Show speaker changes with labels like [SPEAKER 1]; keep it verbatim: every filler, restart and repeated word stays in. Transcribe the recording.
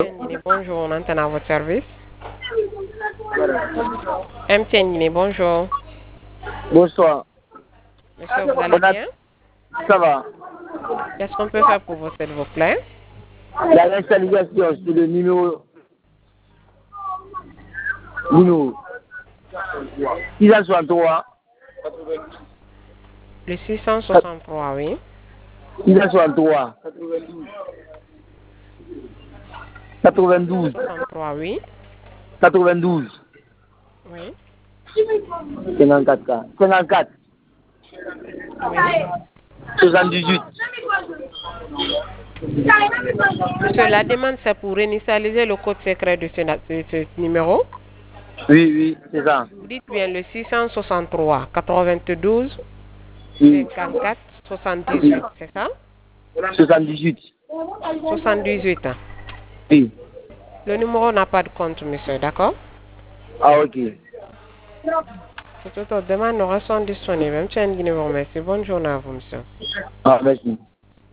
[SPEAKER 1] Guinée, bonjour, on entend à votre service. M T N Guinée, bonjour.
[SPEAKER 2] Bonsoir.
[SPEAKER 1] Monsieur, vous allez
[SPEAKER 2] On a-
[SPEAKER 1] bien?
[SPEAKER 2] Ça va.
[SPEAKER 1] Qu'est-ce qu'on peut faire pour vous, s'il vous plaît?
[SPEAKER 2] La réinstallation sur le numéro. Numéro. six cent soixante-trois.
[SPEAKER 1] Le six cent soixante-trois, oui.
[SPEAKER 2] six cent soixante-trois. quatre-vingt-douze.
[SPEAKER 1] soixante-trois, oui.
[SPEAKER 2] quatre-vingt-douze.
[SPEAKER 1] Oui.
[SPEAKER 2] cinquante-quatre. K. cinquante-quatre.
[SPEAKER 1] Oui.
[SPEAKER 2] soixante-dix-huit.
[SPEAKER 1] Monsieur, la demande, c'est pour réinitialiser le code secret de ce, de ce numéro.
[SPEAKER 2] Oui, oui, c'est ça.
[SPEAKER 1] Vous dites bien le six cent soixante-trois, quatre-vingt-douze,
[SPEAKER 2] Oui.
[SPEAKER 1] cinquante-quatre, soixante-dix-huit, c'est ça?
[SPEAKER 2] soixante-dix-huit.
[SPEAKER 1] soixante-dix-huit. hein.
[SPEAKER 2] Oui.
[SPEAKER 1] Le numéro n'a pas de compte, monsieur, d'accord?
[SPEAKER 2] Ah, ok.
[SPEAKER 1] Toutes autres demandes sont disponibles. M T N Guinée vous remercie. Bonne journée à vous, monsieur.
[SPEAKER 2] Ah, merci.